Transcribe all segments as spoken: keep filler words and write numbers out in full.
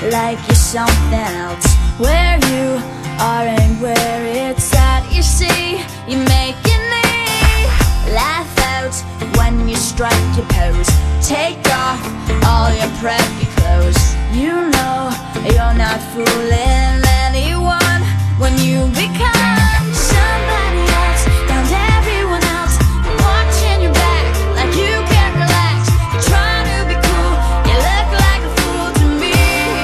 like you're something else. Where you are and where it's at, you see, you're making me laugh out when you strike your pose. Take off all your preppy clothes. You know you're not fooling anyone when you become somebody else. Found everyone else watching your back like you can't relax. You're trying to be cool, you look like a fool to me.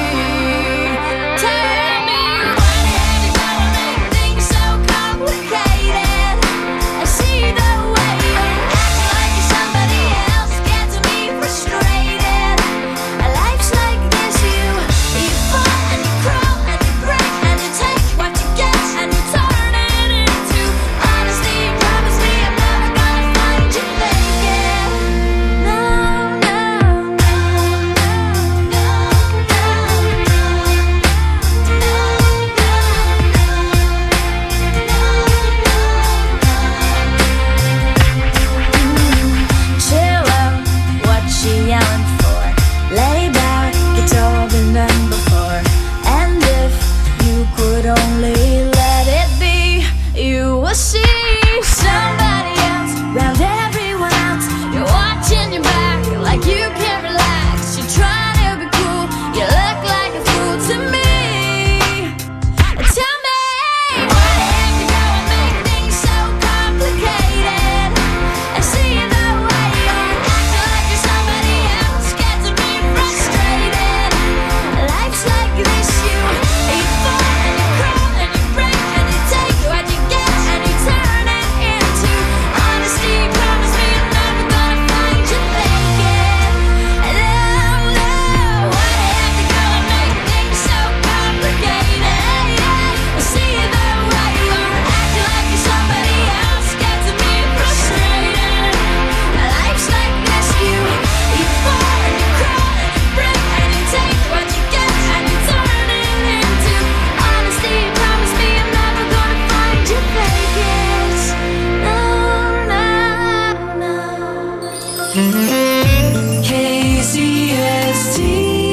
Tell me, why the hell you gotta make things so complicated? I see the way you act like you're somebody else, gets me frustrated. A life's like this, you you fall and you crawl and you break and you take what you get and you turn it into honesty. Promise me I'm never gonna find you faking. No, no, no, no, no, chill out, what you yelling for? Lay back, it's all been done before. And if you could only let it be, you will see somebody else round everyone else. You're watching your back like you can't relax. You're trying to be cool, you look like a fool to me. Tell me, why the heck you gotta make things so complicated? I see the way you're acting like you're somebody else, gets me frustrated. Life's like this, you you fall and you crawl and you break and you take what you get and you turn it into honesty. Promise me I'm never gonna find you faking. No, no, why the heck you gotta make things so complicated? I see the way you're acting like you're somebody else, gets me frustrated. Life's like this, you you fall and you crawl and you break and you take what you get and you turn it into honesty. Promise me I'm never gonna find you faking. No, no, no. K C S T.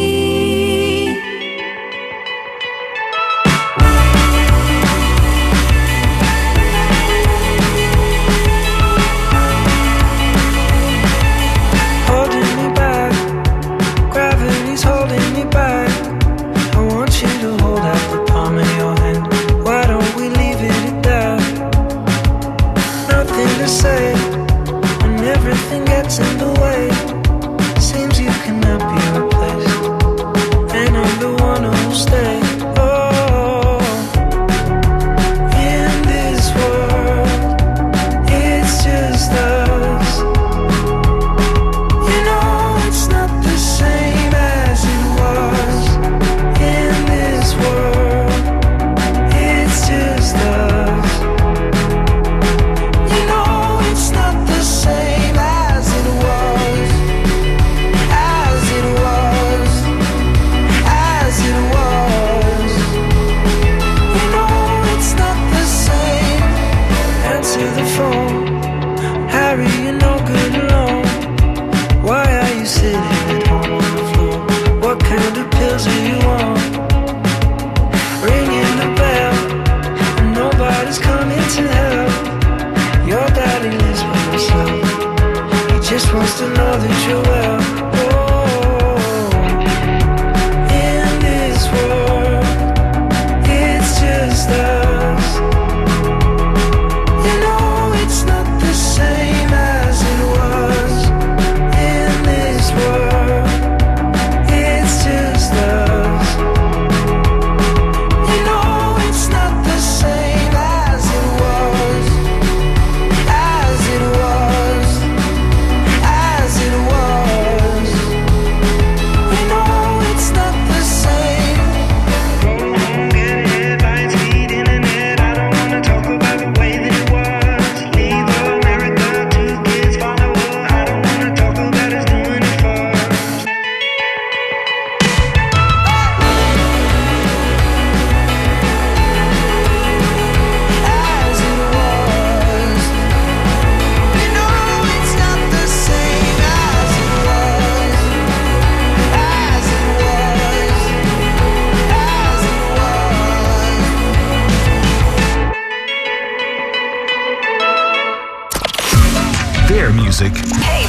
Holding me back, gravity's holding me back. I want you to hold out the palm of your hand. Why don't we leave it at that? Nothing to say when everything gets in the way. Seems you cannot be replaced, and I'm the one who'll stay. Oh, in this world, it's just us. You know it's not the same as it was. In this world, it's just us. You know it's not the same as it was. As it was. As it was. You know it's not the same. Answer the phone. Harry, you're no good alone. Why are you sitting at home on the floor? What kind of pills do you want? Ringing the bell, and nobody's coming to help. Your daddy lives by himself. He just wants to know that you're well. Oh, in this world, it's just us. You know it's not the same as it was. In this world, it's just us. You know it's not the same as it was. As it was. As it was.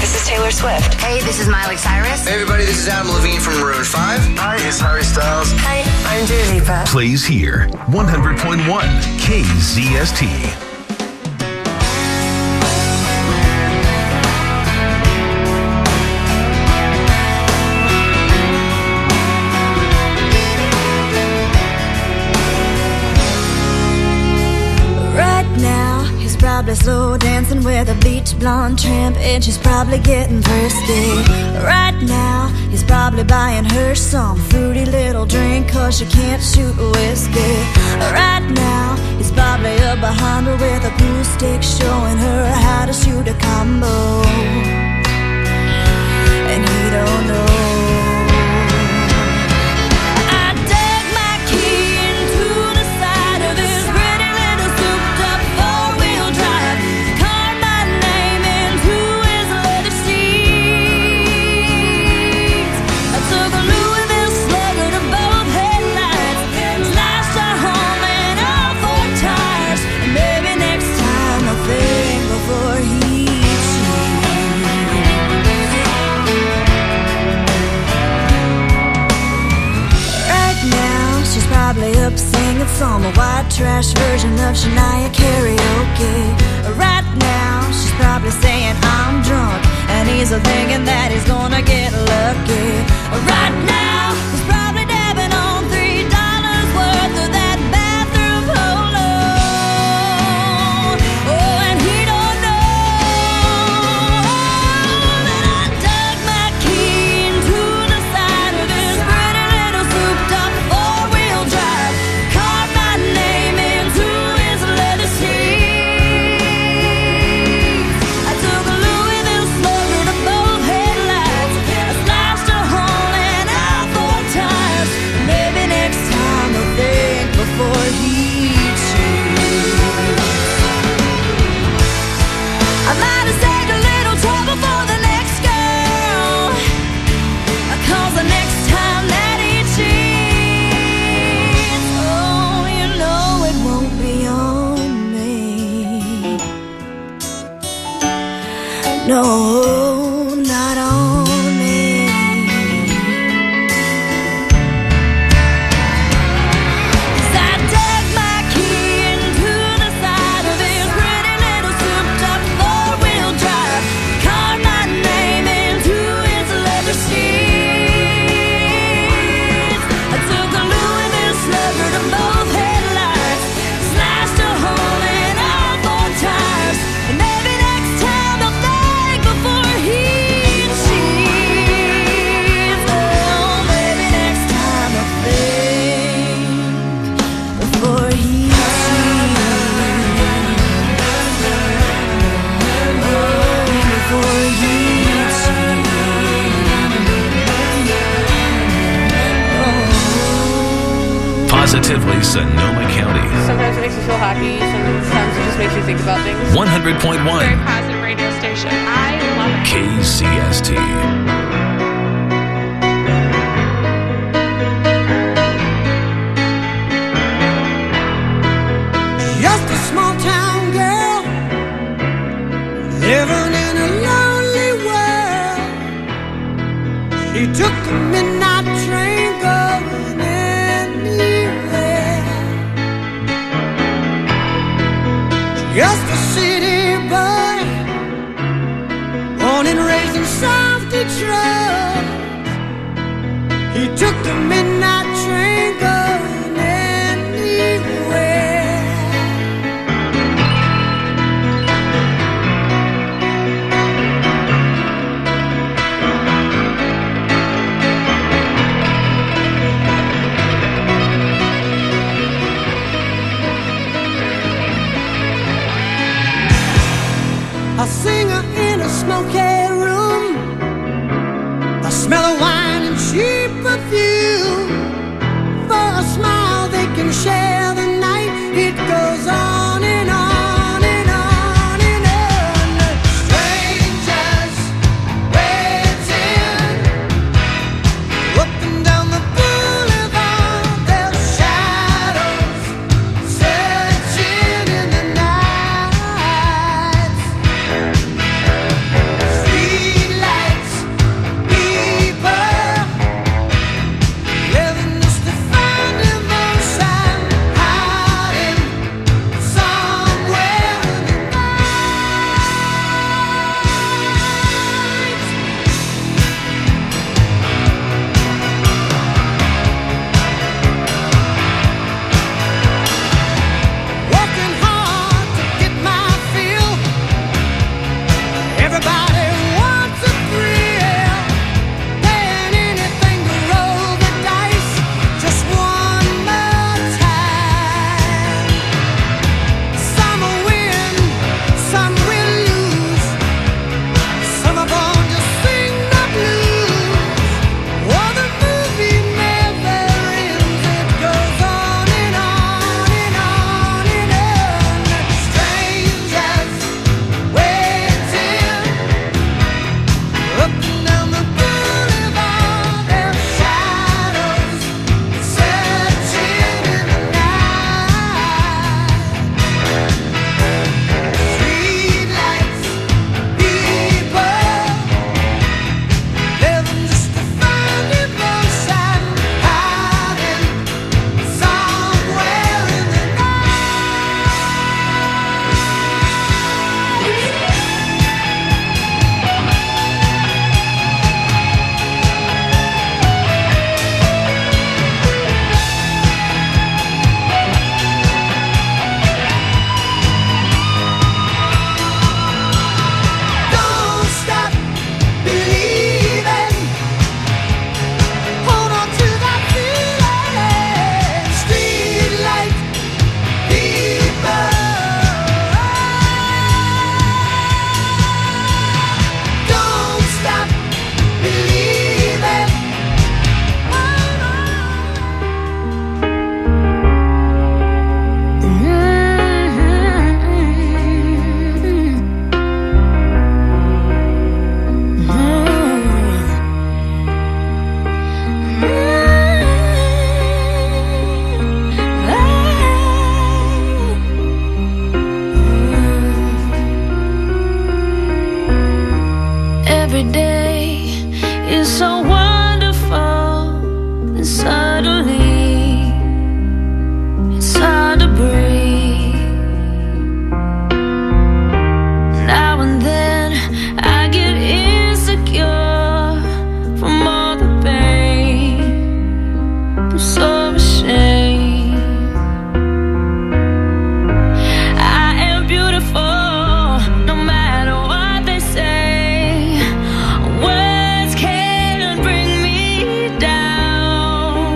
this is Taylor Swift. Hey, this is Miley Cyrus. Hey everybody, this is Adam Levine from Maroon five. Hi, it's Harry Styles. Hi, I'm Dua Lipa. Plays here, one hundred point one K Z S T. Probably slow dancing with a beach blonde tramp, and she's probably getting thirsty. Right now, he's probably buying her some fruity little drink, cause she can't shoot whiskey. Right now, he's probably up behind her with a pool stick, showing her how to shoot a combo. And he don't know. Up singing some white trash version of Shania karaoke. Right now, she's probably saying I'm drunk, and he's thinking that he's gonna get lucky. Right now, he's probably dabbing on three dollars worth of that bathroom polo. Oh, and he don't know that I dug my key into the side of his pretty little souped-up four-wheel drive. No, not on me. 'Cause I dug my key into the side of his pretty little souped-up four-wheel drive, carved my name into his leather seats. I took a Louisville slugger to both headlights, slashed a hole in all four tires, and maybe next time I'll think before he cheats. Oh, maybe next time I'll think before he cheats. Oh, before he cheats. Positively Sonoma County. Sometimes it makes you feel happy. Sometimes it just makes you think about things. one hundred point Very one positive radio station. I love it. K Z S T. Just a small town girl living in a lonely world. She took the midnight train going anywhere. Just a city boy, born and raised in South Detroit. He took the midnight train going anywhere. A singer in a smoky room, the smell of wine and cheap perfume. For a smile they can share the night. It goes on and on and on and on. Strangers waiting up and down the boulevard. Their shadows searching in the night. Street every day is so wonderful, and suddenly it's hard to breathe. Now and then I get insecure from all the pain. I'm so ashamed. I am beautiful no matter what they say. Words can't bring me down.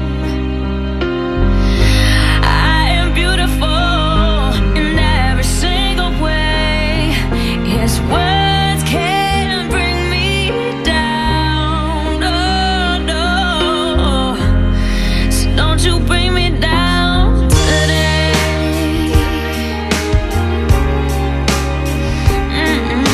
I am beautiful in every single way. Yes, words can't bring me down. No, no. So don't you bring me down today. Mm-mm.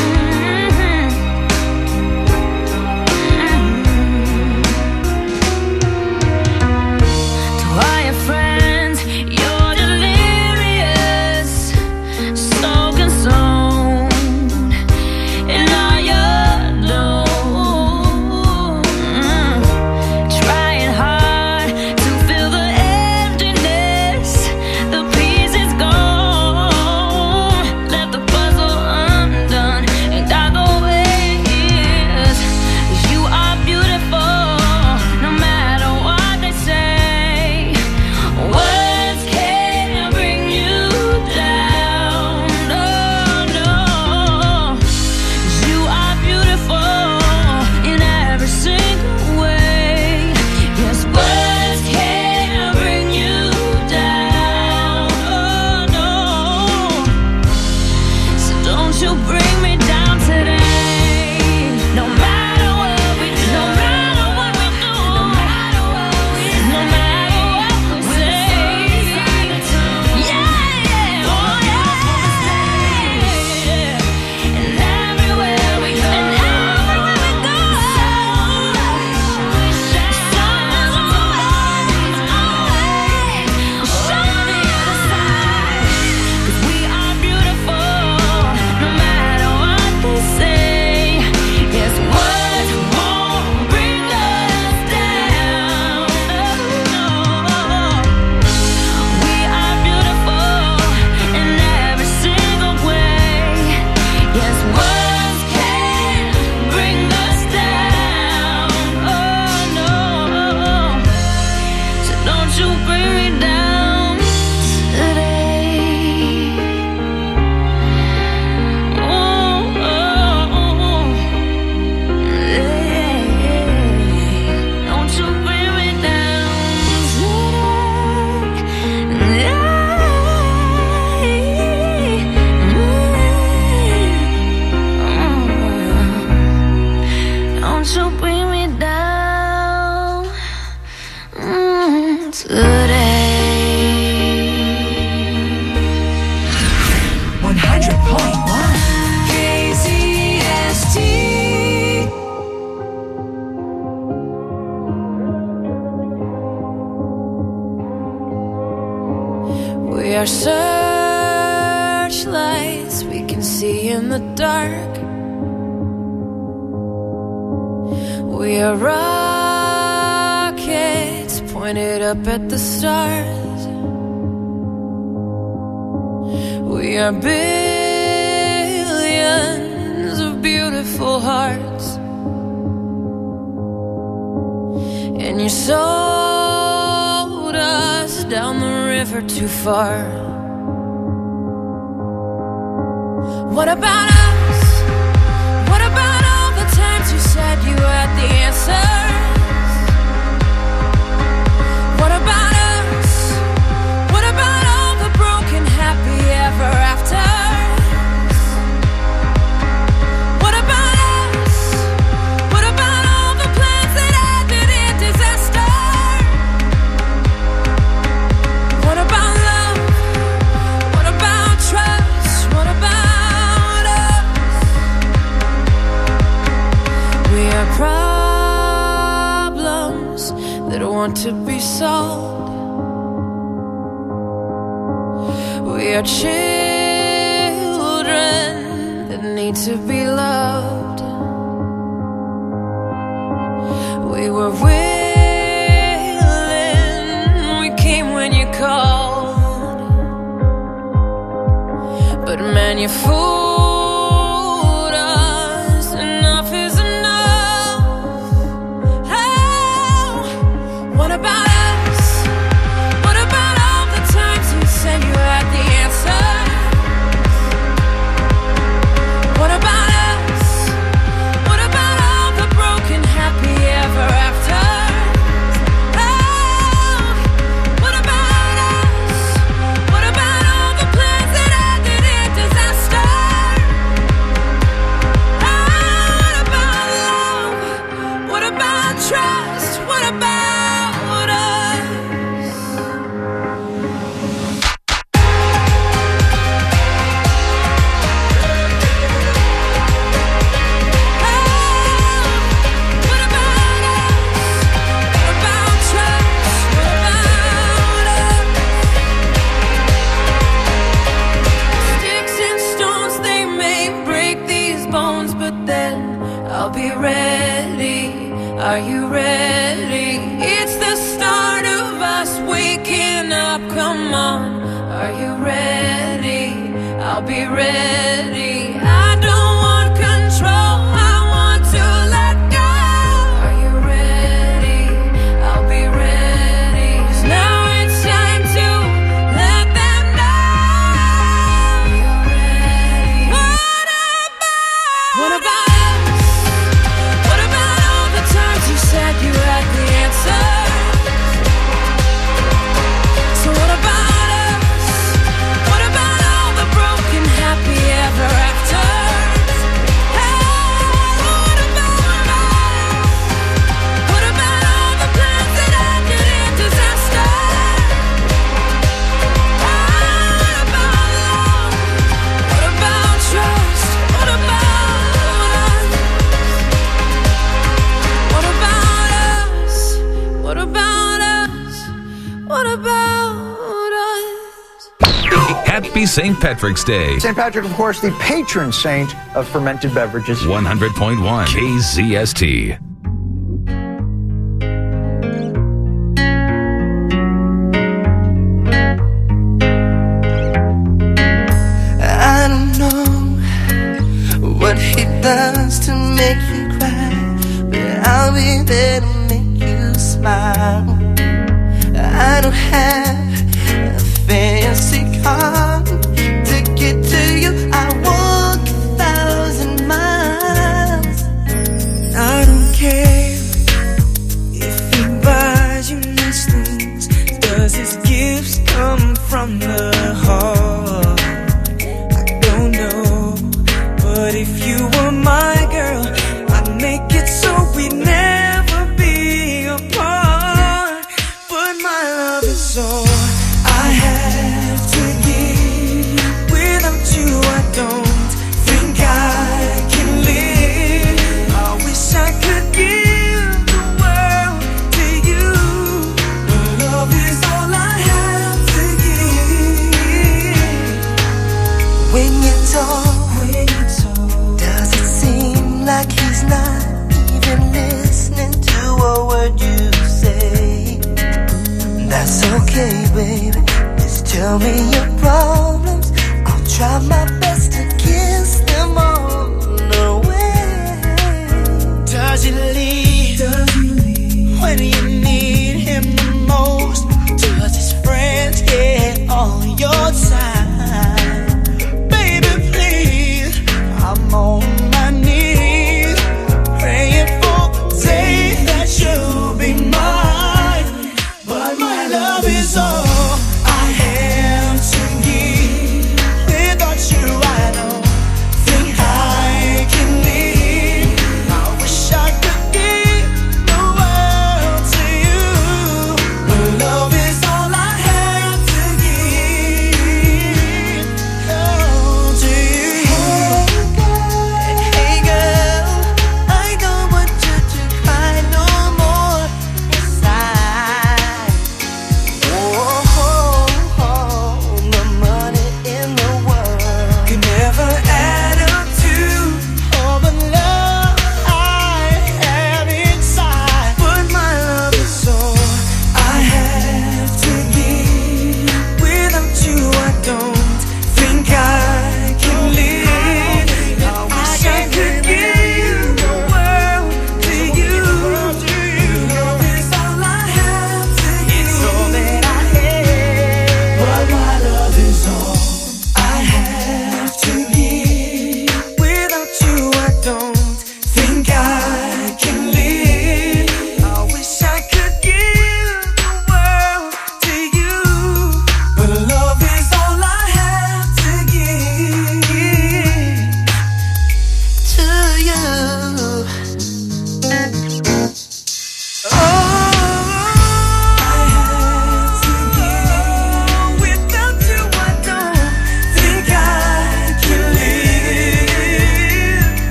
To all your friends, you're delirious, so consumed in all your doom. Trying hard to fill the emptiness, the piece is gone. Left the puzzle undone and got the ways. You are beautiful no matter what they say. Words can't bring you down. No, no. You are beautiful in every single way. Yes, words can't bring you down. Oh, no. So don't you bring me down today. No matter what we do, no matter what we do, no matter what we say, no matter what we say. Yeah, yeah, oh yeah. And everywhere we go, and everywhere we go, we shine always, always, show the other side. 'Cause we are beautiful no matter what they say. Yes, words won't bring us down. No, we are beautiful in every single way. Yes, words can't bring us down. Oh no, so don't you bring me down today. Oh, oh, oh. Don't you bring me down today. Don't you bring me down mm, today. one hundred point one K Z S T. We are searchlights we can see in the dark. We are rockets pointed up at the stars. We are billions of beautiful hearts. And you sold us down the river too far. What about us? What about all the times you said you had the answers? What about us? What about all the broken happy ever afters? What about us? What about all the plans that ended in disaster? What about love? What about trust? What about us? We are problems that want to be solved. We are children that need to be loved. were willing, we came when you called. But man, you fooled us. Enough is enough. Oh, what about us? What about all the times you said you had the answer? What about us? What about all the broken happy ever after? Oh, what about us? What about all the plans that ended in disaster? Oh, what about love? What about trust? What about us? Sticks and stones, they may break these bones, but then I'll be ready. Are you ready? It's the start of us waking up. Come on, are you ready? I'll be ready. I don't want control, I want to let go. Are you ready? I'll be ready. 'Cause now it's time to let them know. Are you ready? What about? What about us? What about all the times you said you had the answer? So what about us? What about all the broken happy ever after? What about us? What about all the plans that ended in disaster? What about love? What about trust? What about us? What about us? What about us? What about us? Happy Saint Patrick's Day. Saint Patrick, of course, the patron saint of fermented beverages. one hundred point one K Z S T. I don't know what he does to make you cry, but I'll be there to make you smile. I don't have a fancy car to get to you. I walk a thousand miles. I don't care if he buys you nice things. Does his gifts come from the heart? I don't know, but if you were my girl, I'd make it so we'd never be apart. But my love is all I have to give. Without you, I don't think I can live. I wish I could give the world to you. But love is all I have to give. When you talk, when you talk, does it seem like he's not even listening to a word you say? That's okay, baby. Just tell me your problems. I'll try my best to kiss them all away. Does he leave? Does he leave when you need him the most? Does his friends get on your side? Baby, please, I'm on my knees, praying for the day that you'll be mine. But my love is all I have to give. Without you, I don't think I can live. I wish I could give the world to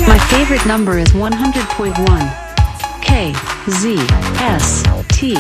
My favorite number is one hundred point one. K Z S T.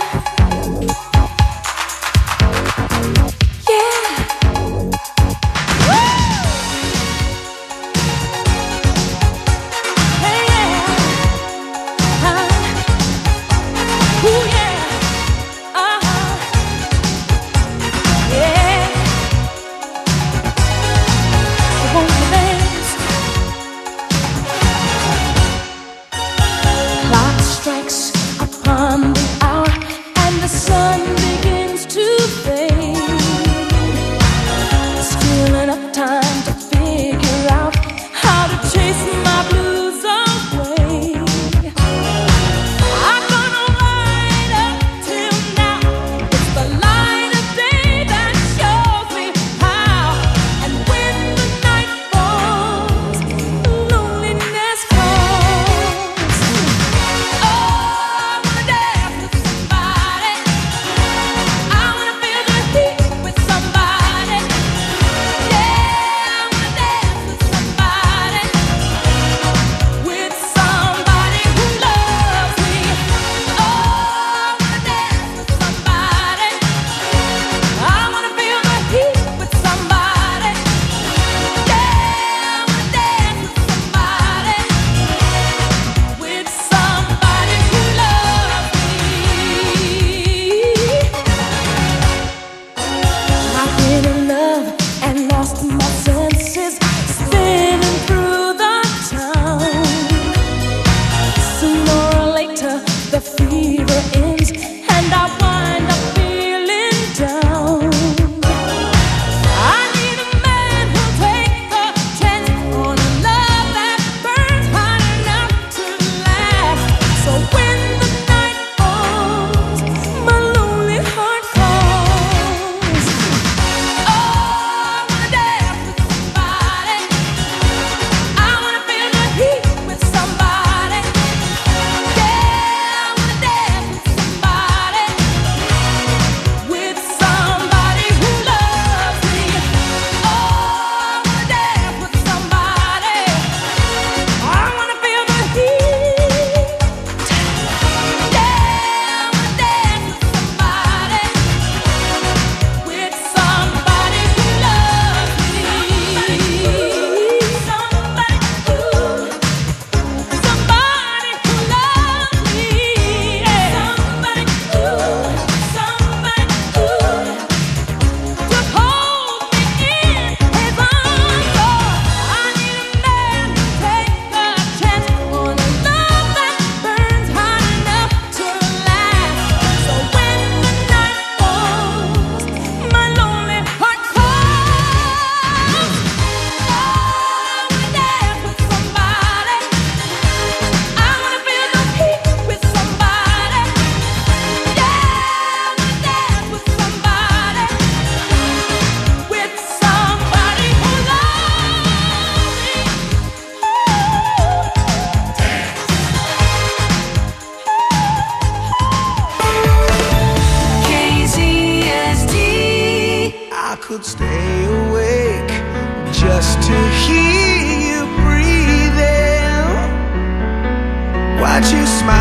could stay awake just to hear you breathing. Watch you smile.